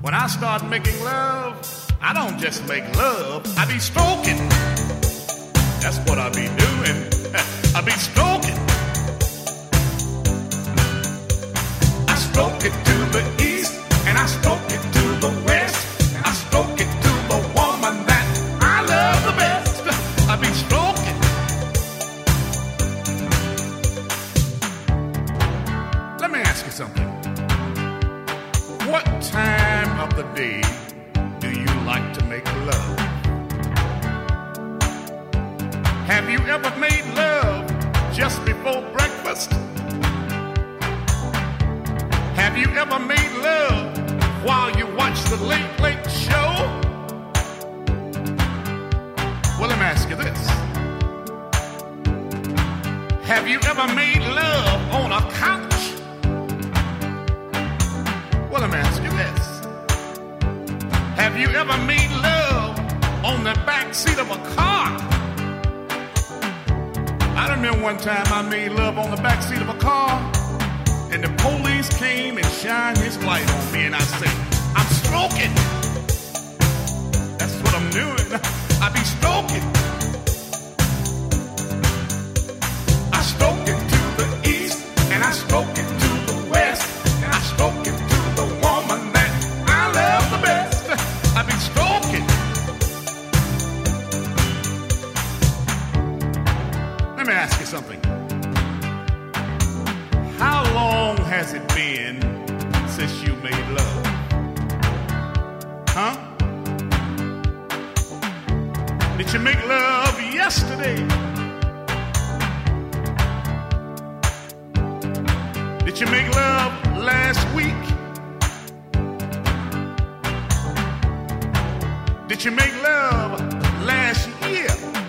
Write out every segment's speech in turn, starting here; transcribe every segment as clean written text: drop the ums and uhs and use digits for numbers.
When I start making love, I don't just make love, I be stroking. That's what I be doing. I be stroking. I stroke it to the east, and I stroke it to the west. I stroke it to the woman that I love the best. I be stroking. Let me ask you something. What time of the day do you like to make love? Have you ever made love just before breakfast? Have you ever made love while you watch the Late Late Show? Well, let me ask you this. Have you ever made love on a couch? Well, let me ask you this. Have you ever made love on the back seat of a car? I remember one time I made love on the back seat of a car, and the police came and shined his light on me, and I said, I'm stroking. That's what I'm doing. I be stroking. I stroke it to the east, and I stroke it to the west, and I stroke it to the woman that I love the best. I be stroking. Let me ask you something. How long has it been since you made love? Huh? Did you make love yesterday? Did you make love last week? Did you make love last year?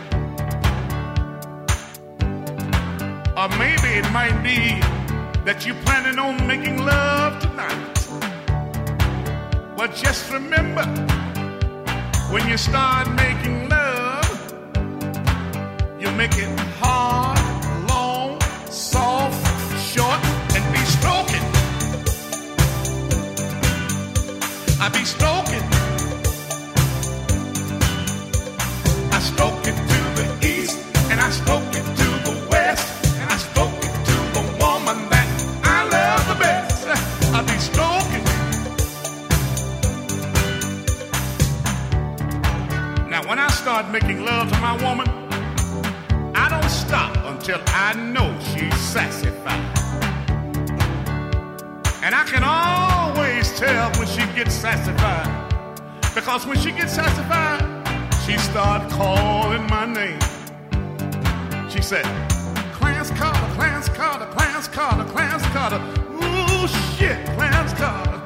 Or maybe it might be that you're planning on making love tonight. Well, just remember, when you start making love, you make it hard, long, soft, short, and be stroking. I be stroking. I stroke it to the east, and I stroke it to the west, and I stroke it to the woman that I love the best. I be stroking. Now, when I start making love to my woman, I don't stop until I know she's satisfied. And I can always tell when she gets satisfied, because when she gets satisfied, she started calling my name. She said, Clarence Carter, Clarence Carter, Clarence Carter, Clarence Carter. Ooh, shit, Clarence Carter.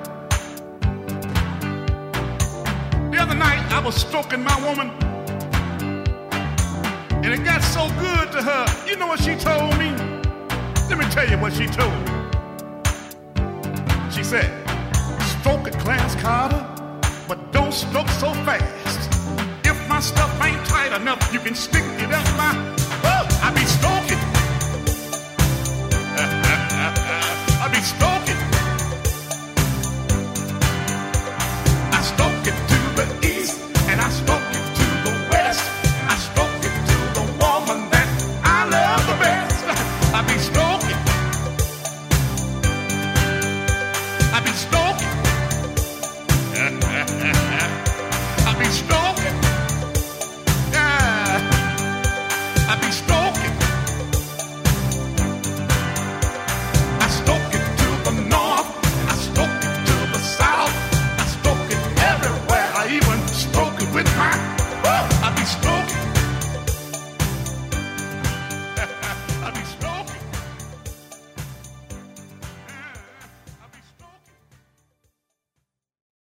The other night, I was stroking my woman, and it got so good to her. You know what she told me? Let me tell you what she told me. She said, stroke it, Clarence Carter, but don't stroke so fast. If my stuff ain't tight enough, you can stick it up my... I be stroking.